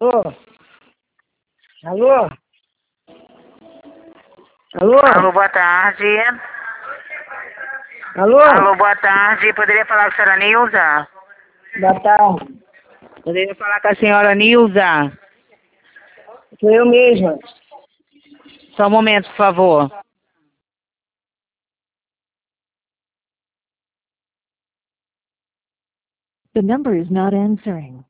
Alô? Alô? Alô? Alô, boa tarde. Alô? Alô, boa tarde. Poderia falar com a senhora Nilza? Boa tarde. Poderia falar com a senhora Nilza? Sou eu mesma. Só um momento, por favor. The number is not answering.